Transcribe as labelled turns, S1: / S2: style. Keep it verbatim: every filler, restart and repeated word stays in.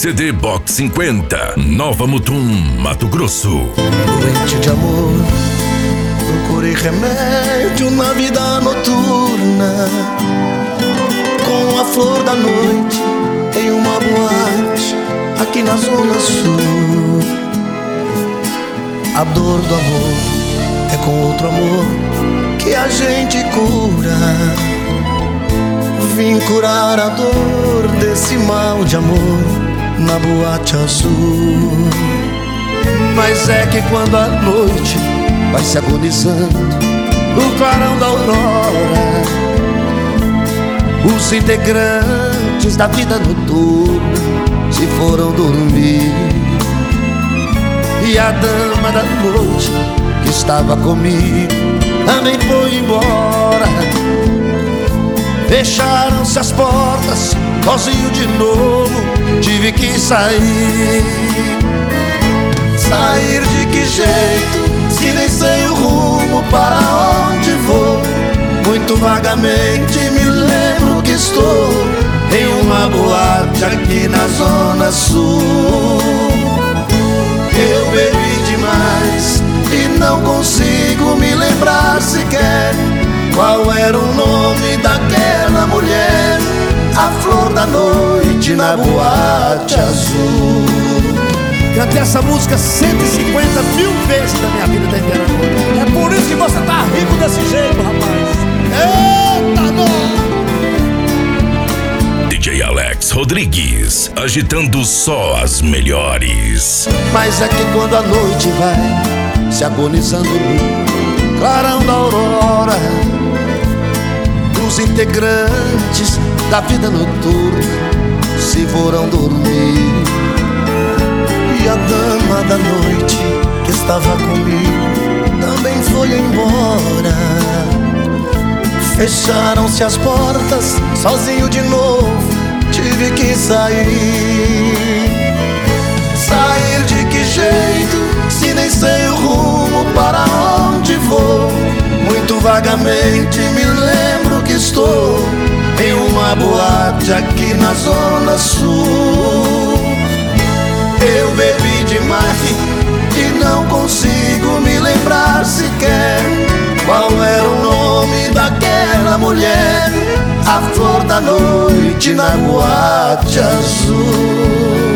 S1: C D Box cinquenta, Nova Mutum, Mato Grosso.
S2: Doente de amor, procurei remédio na vida noturna, com a flor da noite em uma boate aqui na Zona Sul. A dor do amor é com outro amor que a gente cura. Vim curar a dor desse mal de amor na boate azul. Mas é que quando a noite vai se agonizando no clarão da aurora, os integrantes da vida noturna se foram dormir. E a dama da noite que estava comigo também foi embora. Fecharam-se as portas, sozinho de novo tive que sair. Sair de que jeito, se nem sei o rumo para onde vou? Muito vagamente me lembro que estou em uma boate aqui na Zona Sul. Eu bebi demais e não consigo me lembrar sequer qual era o nome daquela mulher, a flor da noite na boate azul.
S3: Cantei essa música cento e cinquenta mil vezes na minha vida da inteira. É por isso que você tá rico desse jeito, rapaz. Eita, não!
S1: D J Alex Rodrigues, agitando só as melhores.
S2: Mas é que quando a noite vai se agonizando no clarão da aurora, os integrantes da vida noturna se foram dormir. E a dama da noite que estava comigo também foi embora. Fecharam-se as portas, sozinho de novo tive que sair. Sair de que jeito, se nem sei o rumo para onde vou? Muito vagamente me lembro que estou em uma boate aqui na Zona Sul. Eu bebi demais e não consigo me lembrar sequer qual era o nome daquela mulher, a flor da noite na boate azul.